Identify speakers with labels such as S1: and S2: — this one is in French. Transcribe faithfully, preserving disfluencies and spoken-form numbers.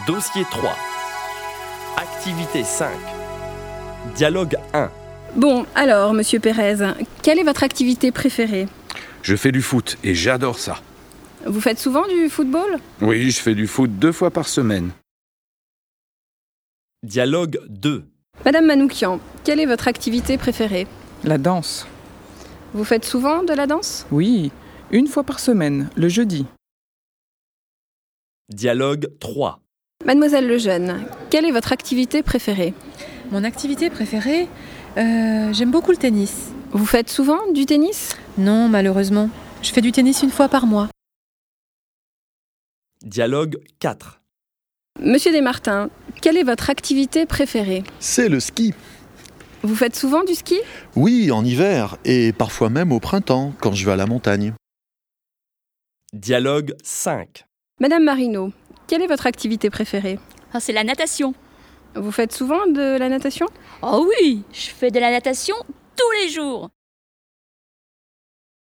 S1: Dossier trois. Activité cinq. Dialogue un.
S2: Bon, alors, monsieur Pérez, quelle est votre activité préférée ?
S3: Je fais du foot et j'adore ça.
S2: Vous faites souvent du football ?
S3: Oui, je fais du foot deux fois par semaine.
S1: Dialogue deux.
S2: Madame Manoukian, quelle est votre activité préférée ?
S4: La danse.
S2: Vous faites souvent de la danse ?
S4: Oui, une fois par semaine, le jeudi.
S1: Dialogue trois.
S2: Mademoiselle Lejeune, quelle est votre activité préférée ?
S5: Mon activité préférée, euh, j'aime beaucoup le tennis.
S2: Vous faites souvent du tennis ?
S5: Non, malheureusement. Je fais du tennis une fois par mois.
S1: Dialogue quatre.
S2: Monsieur Desmartins, quelle est votre activité préférée ?
S6: C'est le ski.
S2: Vous faites souvent du ski ?
S6: Oui, en hiver et parfois même au printemps quand je vais à la montagne.
S1: Dialogue cinq.
S2: Madame Marino, quelle est votre activité préférée ?
S7: Ah, c'est la natation.
S2: Vous faites souvent de la natation ?
S7: Oh oui, je fais de la natation tous les jours.